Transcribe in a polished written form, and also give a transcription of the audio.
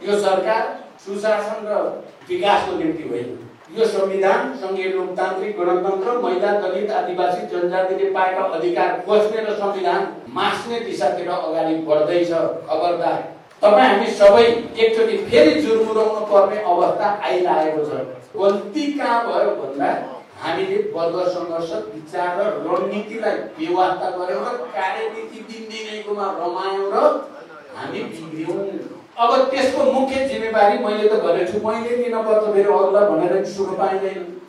यो सरकार सुशासन र विकासको निम्ति होइन। यो संविधान संघीय लोकतान्त्रिक गणतन्त्र महिला दलित आदिवासी जनजातिले पाएका अधिकार खोज्ने र संविधान मास्ने दिशातिर अगाडि बढ्दैछ। खबरदार तपाईँ हामी सबै एकचोटि फेरि जुर्मुराउनु पर्ने अवस्था आइरहेको छ। गल्ती कहाँ भयो भन्दा हामीले वर्ग सङ्घर्ष विचार र रणनीतिलाई बेवास्ता गर्यौँ र कार्यनीति दिनदिनैकोमा रमायौँ र हामी बिग्रियौँ। अब त्यसको मुख्य जिम्मेवारी मैले त गरेछु, मैले लिन पर्छ, फेरि अरूलाई भनेर सुरु पाइँदैन।